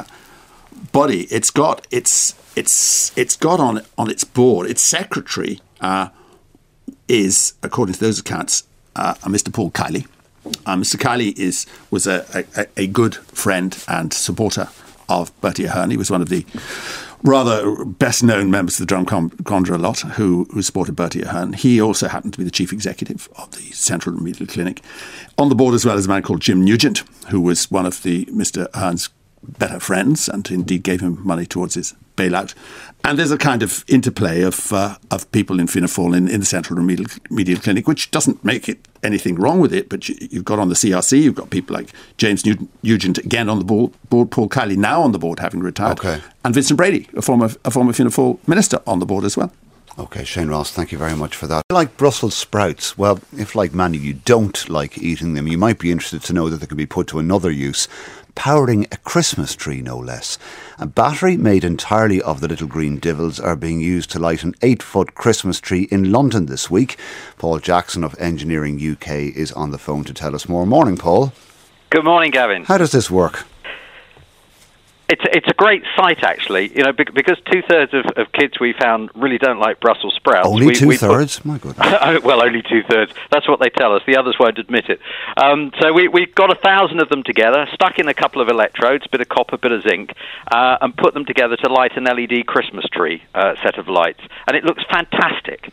body. It's got it's it's it's got on on its board. Its secretary uh, is, according to those accounts, uh, a Mister Paul Kiley. Uh, Mister Kiley is was a, a a good friend and supporter of Bertie Ahern. He was one of the rather best-known members of the Drumcondra lot who, who supported Bertie Ahern. He also happened to be the chief executive of the Central Remedial Clinic. On the board as well is a man called Jim Nugent, who was one of the Mister Ahern's better friends and indeed gave him money towards his bailout. And there's a kind of interplay of uh, of people in Fianna Fáil in, in the Central Remedial, Remedial Clinic, which doesn't make it anything wrong with it. But you, you've got on the C R C, you've got people like James Nugent, Nugent again on the board, board, Paul Kiley now on the board, having retired, okay. and Vincent Brady, a former a former Fianna Fáil minister, on the board as well. OK, Shane Ross, thank you very much for that. Like Brussels sprouts, well, if like many you don't like eating them, you might be interested to know that they can be put to another use, powering a Christmas tree, no less. A battery made entirely of the little green divils are being used to light an eight-foot Christmas tree in London this week. Paul Jackson of Engineering U K is on the phone to tell us more. Morning, Paul. Good morning, Gavin. How does this work? It's it's a great site, actually. You know, because two thirds of, of kids we found really don't like Brussels sprouts. Only we, two we thirds? Put, My goodness. Well, only two thirds. That's what they tell us. The others won't admit it. Um, so we we got a thousand of them together, stuck in a couple of electrodes, bit of copper, bit of zinc, uh, and put them together to light an L E D Christmas tree uh, set of lights, and it looks fantastic.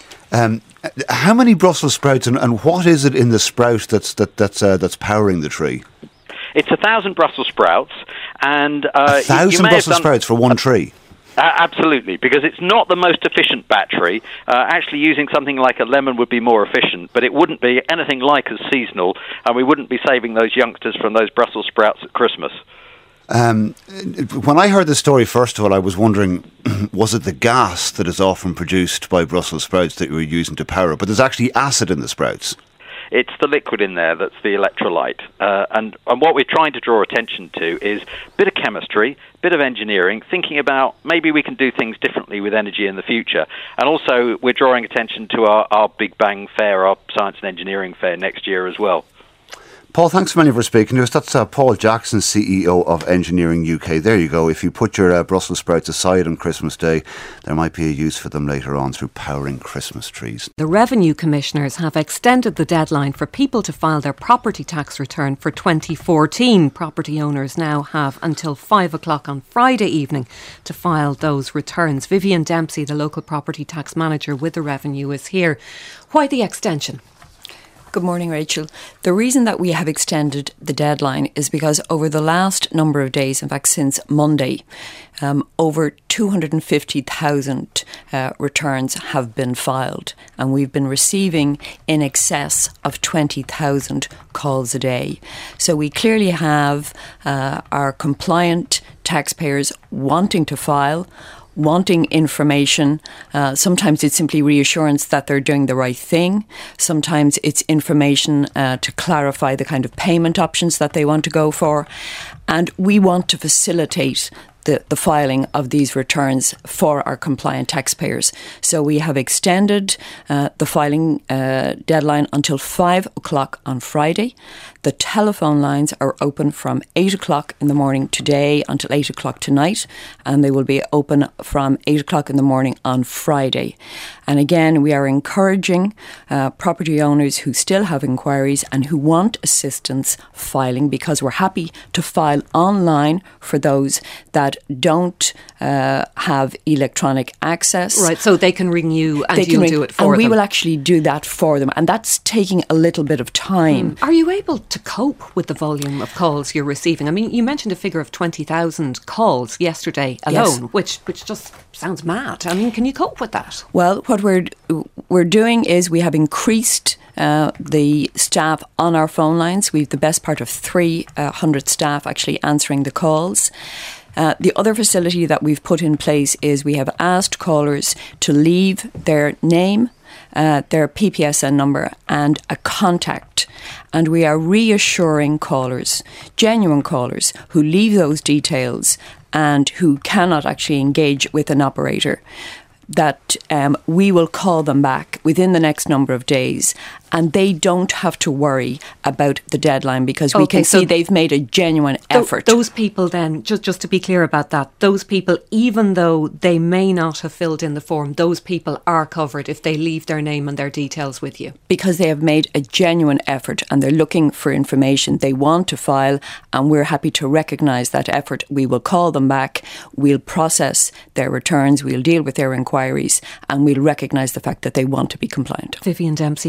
Um, how many Brussels sprouts, and, and what is it in the sprout that's that that's uh, that's powering the tree? It's a thousand Brussels sprouts, and uh, a thousand you, you may Brussels have done, sprouts for one tree. Uh, absolutely, because it's not the most efficient battery. Uh, actually, using something like a lemon would be more efficient, but it wouldn't be anything like as seasonal, and we wouldn't be saving those youngsters from those Brussels sprouts at Christmas. Um, when I heard the story, first of all, I was wondering, was it the gas that is often produced by Brussels sprouts that you were using to power it? But there's actually acid in the sprouts. It's the liquid in there that's the electrolyte. Uh, and, and what we're trying to draw attention to is a bit of chemistry, a bit of engineering, thinking about maybe we can do things differently with energy in the future. And also we're drawing attention to our, our Big Bang Fair, our Science and Engineering Fair next year as well. Paul, thanks so many for speaking to us. That's uh, Paul Jackson, C E O of Engineering U K. There you go. If you put your uh, Brussels sprouts aside on Christmas Day, there might be a use for them later on through powering Christmas trees. The Revenue Commissioners have extended the deadline for people to file their property tax return for twenty fourteen. Property owners now have until five o'clock on Friday evening to file those returns. Vivian Dempsey, the local property tax manager with the Revenue, is here. Why the extension? Good morning, Rachel. The reason that we have extended the deadline is because over the last number of days, in fact since Monday, um, over two hundred fifty thousand uh, returns have been filed, and we've been receiving in excess of twenty thousand calls a day. So we clearly have uh, our compliant taxpayers wanting to file, wanting information. Uh, sometimes it's simply reassurance that they're doing the right thing. Sometimes it's information uh, to clarify the kind of payment options that they want to go for. And we want to facilitate the, the filing of these returns for our compliant taxpayers. So we have extended uh, the filing uh, deadline until five o'clock on Friday. The telephone lines are open from eight o'clock in the morning today until eight o'clock tonight, and they will be open from eight o'clock in the morning on Friday. And again, we are encouraging uh, property owners who still have inquiries and who want assistance filing, because we're happy to file online for those that don't uh, have electronic access. Right, so they can ring you and they you'll ring, do it for and them. And we will actually do that for them. And that's taking a little bit of time. Mm. Are you able to cope with the volume of calls you're receiving? I mean, you mentioned a figure of twenty thousand calls yesterday alone, yes. which which just sounds mad. I mean, can you cope with that? Well, what we're we're doing is we have increased uh, the staff on our phone lines. We've the best part of three hundred staff actually answering the calls. Uh, the other facility that we've put in place is we have asked callers to leave their name, uh, their P P S N number and a contact. And we are reassuring callers, genuine callers, who leave those details and who cannot actually engage with an operator, that um, we will call them back within the next number of days, and they don't have to worry about the deadline, because we okay, can so see they've made a genuine th- effort. Those people then, just, just to be clear about that, those people, even though they may not have filled in the form, those people are covered if they leave their name and their details with you. Because they have made a genuine effort and they're looking for information, they want to file, and we're happy to recognise that effort. We will call them back, we'll process their returns, we'll deal with their inquiries, and we'll recognise the fact that they want to be compliant. Vivian Dempsey, thank you for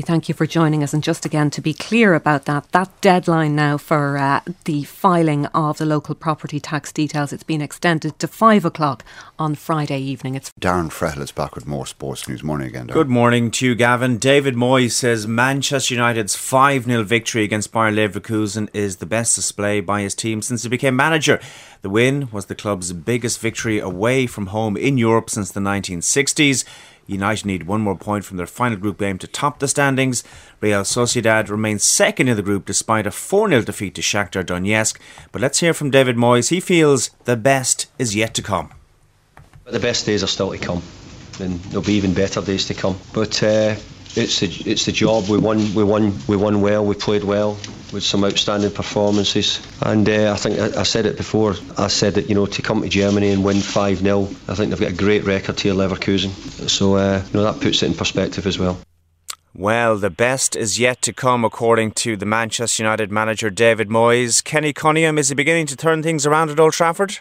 joining us. And just again to be clear about that, that deadline now for uh, the filing of the local property tax details, it's been extended to five o'clock on Friday evening. It's Darren Frehill is back with more sports news. Morning again, Darren. Good morning to you, Gavin. David Moyes says Manchester United's five nil victory against Bayer Leverkusen is the best display by his team since he became manager. The win was the club's biggest victory away from home in Europe since the nineteen sixties. United need one more point from their final group game to top the standings. Real Sociedad remains second in the group despite a four nil defeat to Shakhtar Donetsk. But let's hear from David Moyes. He feels the best is yet to come. The best days are still to come, and there'll be even better days to come. But uh, it's the it's the job. We won, we won, we won well. We played well with some outstanding performances. And uh, I think I, I said it before. I said that, you know, to come to Germany and win five nil, I think they've got a great record here, Leverkusen. So uh, you know, that puts it in perspective as well. Well, the best is yet to come, according to the Manchester United manager David Moyes. Kenny Cunningham, is he beginning to turn things around at Old Trafford?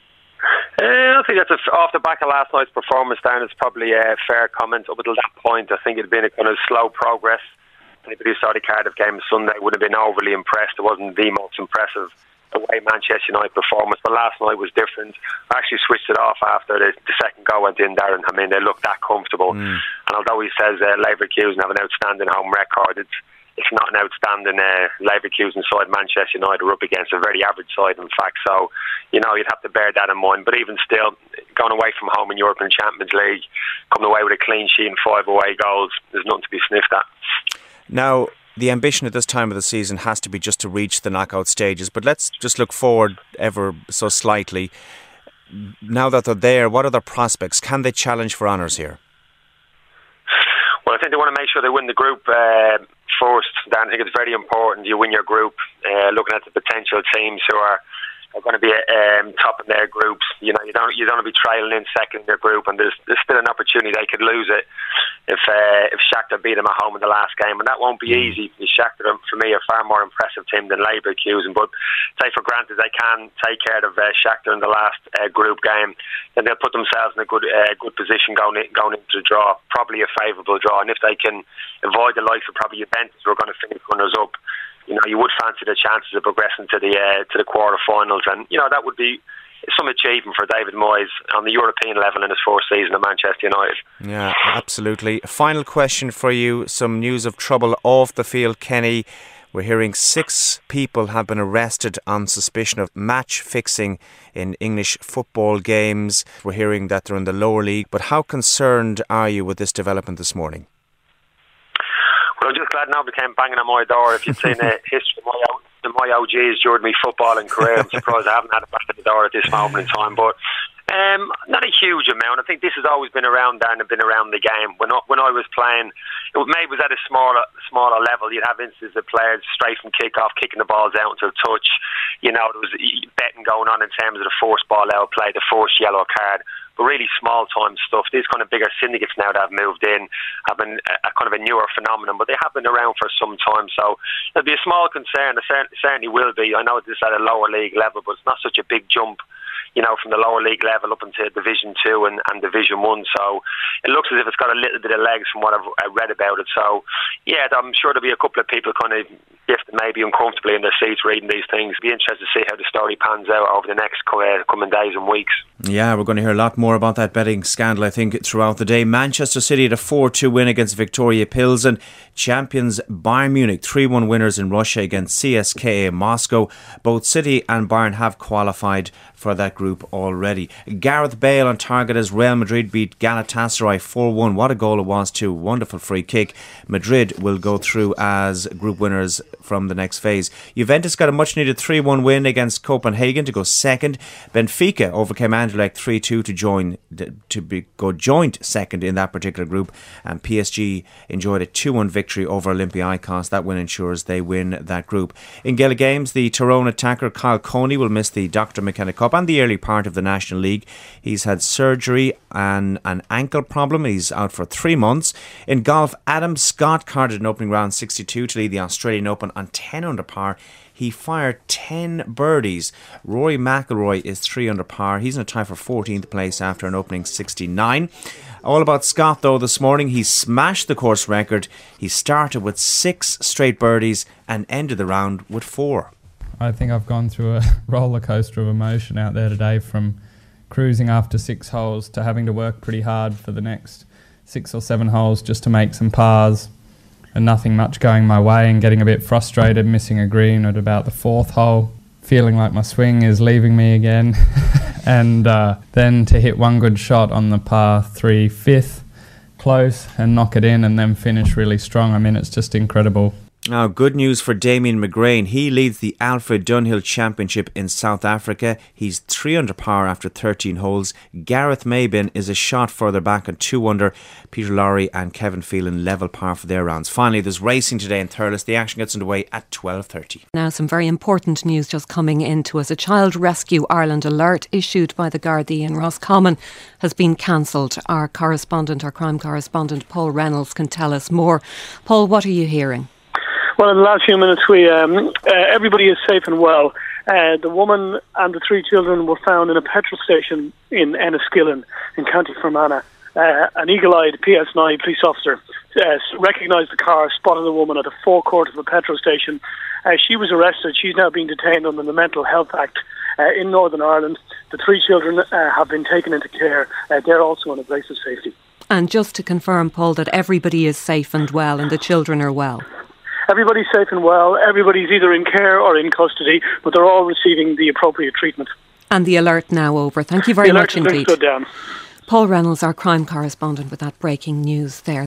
Uh, I think that's a, off the back of last night's performance, Dan, it's probably a fair comment. Up until that point, I think it had been a kind of slow progress. Anybody who saw the Cardiff game Sunday would have been overly impressed. It wasn't the most impressive away Manchester United performance, but last night was different. I actually switched it off after the, the second goal went in there, and I mean, they looked that comfortable. Mm. And although he says uh, Leverkusen have an outstanding home record, it's it's not an outstanding uh, Leverkusen side. Manchester United are up against a very average side, in fact. So, you know, you'd have to bear that in mind. But even still, going away from home in European Champions League, coming away with a clean sheet and five away goals, there's nothing to be sniffed at. Now, the ambition at this time of the season has to be just to reach the knockout stages. But let's just look forward ever so slightly. Now that they're there, what are their prospects? Can they challenge for honours here? Well, I think they want to make sure they win the group uh, first, Dan. I think it's very important you win your group. Uh, looking at the potential teams who are, are going to be um, top in their groups, you know, you don't you don't want to be trailing in second in their group, and there's there's still an opportunity they could lose it if uh, if Shakhtar beat them at home in the last game, and that won't be easy. Shakhtar, for me, are a far more impressive team than Leverkusen, but take for granted they can take care of uh, Shakhtar in the last uh, group game, then they'll put themselves in a good uh, good position going in, going into the draw, probably a favourable draw, and if they can avoid the likes of probably Juventus, who are going to finish runners up, you know, you would fancy the chances of progressing to the uh, to the quarter-finals, and you know that would be some achievement for David Moyes on the European level in his fourth season at Manchester United. Yeah, absolutely. Final question for you. Some news of trouble off the field, Kenny. We're hearing six people have been arrested on suspicion of match fixing in English football games. We're hearing that they're in the lower league. But how concerned are you with this development this morning? Well, I'm just glad nobody came banging on my door. If you'd seen a history of my, o- my O Gs during my footballing career, I'm surprised I haven't had a bang at the door at this moment in time. But um, not a huge amount. I think this has always been around there and been around the game. When I, when I was playing, it was, maybe it was at a smaller smaller level. You'd have instances of players straight from kick-off, kicking the balls out into a touch. You know, there was betting going on in terms of the forced ball out play, the forced yellow card. But really small-time stuff. These kind of bigger syndicates now that have moved in have been a, a kind of a newer phenomenon, but they have been around for some time. So it'll be a small concern. It certainly will be. I know this is at a lower league level, but it's not such a big jump, you know, from the lower league level up into Division Two and, and Division One. So it looks as if it's got a little bit of legs from what I've I read about it. So yeah, I'm sure there'll be a couple of people kind of shifting maybe uncomfortably in their seats reading these things. It'll be interested to see how the story pans out over the next uh, coming days and weeks. Yeah, we're going to hear a lot more about that betting scandal, I think, throughout the day. Manchester City had a four two win against Victoria Pilsen. Champions Bayern Munich three one winners in Russia against C S K A Moscow. Both City and Bayern have qualified for that group already. Gareth Bale on target as Real Madrid beat Galatasaray four one. What a goal it was too. Wonderful free kick. Madrid will go through as group winners from the next phase. Juventus got a much needed three one win against Copenhagen to go second. Benfica overcame Anderlecht three two to join to be, go joint second in that particular group, and P S G enjoyed a two one victory over Olympiacos. That win ensures they win that group. In Gaelic games, the Tyrone attacker Kyle Coney will miss the Doctor McKenna Cup and the early part of the National League. He's had surgery and an ankle problem. He's out for three months. In golf, Adam Scott carded an opening round sixty-two to lead the Australian Open on ten under par. He he fired ten birdies. Rory McIlroy is three under par. He's in a tie for fourteenth place after an opening sixty-nine. All about Scott, though, this morning. He smashed the course record. He started with six straight birdies and ended the round with four. I think I've gone through a roller coaster of emotion out there today, from cruising after six holes to having to work pretty hard for the next six or seven holes just to make some pars, and nothing much going my way, and getting a bit frustrated, missing a green at about the fourth hole, feeling like my swing is leaving me again. And uh, then to hit one good shot on the par three fifth, close, and knock it in, and then finish really strong. I mean, it's just incredible. Now, good news for Damien McGrain. He leads the Alfred Dunhill Championship in South Africa. He's three under par after thirteen holes. Gareth Maybin is a shot further back at two under. Peter Lowry and Kevin Phelan level par for their rounds. Finally, there's racing today in Thurles. The action gets underway at twelve thirty. Now, some very important news just coming into us. A Child Rescue Ireland alert issued by the Gardaí in Roscommon has been cancelled. Our correspondent, our crime correspondent, Paul Reynolds, can tell us more. Paul, what are you hearing? Well, in the last few minutes, we um, uh, everybody is safe and well. Uh, the woman and the three children were found in a petrol station in Enniskillen in County Fermanagh. Uh, an eagle-eyed P S nine police officer uh, recognised the car, spotted the woman at the forecourt of a petrol station. Uh, she was arrested. She's now being detained under the Mental Health Act uh, in Northern Ireland. The three children uh, have been taken into care. Uh, they're also in a place of safety. And just to confirm, Paul, that everybody is safe and well and the children are well. Everybody's safe and well. Everybody's either in care or in custody, but they're all receiving the appropriate treatment. And the alert now over. Thank you very the much alert indeed. Stood down. Paul Reynolds, our crime correspondent, with that breaking news there.